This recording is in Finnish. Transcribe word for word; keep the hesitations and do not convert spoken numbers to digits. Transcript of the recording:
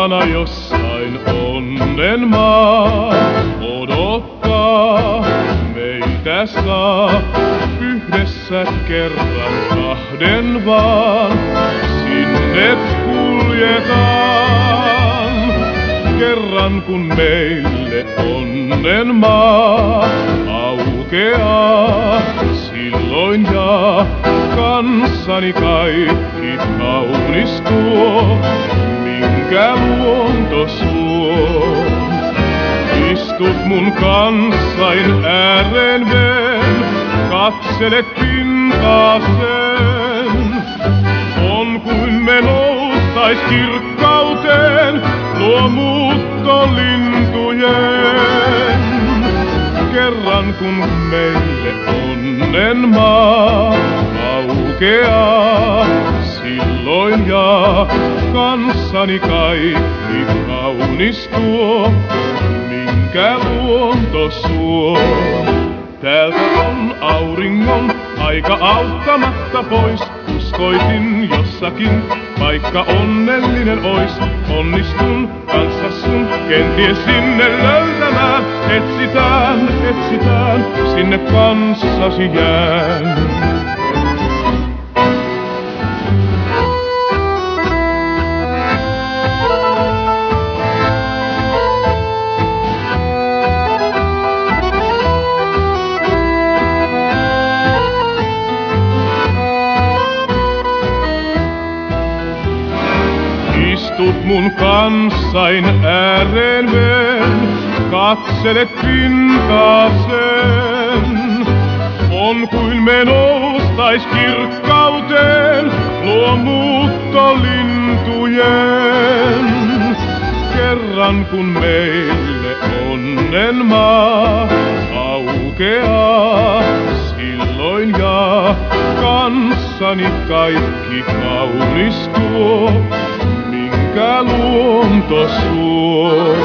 Kaukana jossain onnen maa odottaa meitä saa. Yhdessä kerran kahden vaan sinne kuljetaan. Kerran kun meille onnen maa aukeaa, silloin jaa kanssani kaikki kaunistuu, minkä luonto suo. Istut mun kanssain ääreen ven, katselet pintaaseen. On kuin me noustais kirkkauteen luo muuttolintujen. Kerran kun meille onnen maa aukeaa, silloin jaa kanssani kaikki kaunistuu, minkä luonto suo. Täältä on auringon aika auttamatta pois. Uskoisin jossakin vaikka onnellinen ois. Onnistun kanssa sun kenties sinne löytämään. Etsitään, etsitään, sinne kanssasi jään. Istut mun kanssain ääreen ven, katselet pintaaseen. On kuin me noustais kirkkauteen luo muuttolintujen. Kerran kun meille onnen maa aukeaa, silloin jaa kanssani kaikki kaunistuu, minkä luonto suo.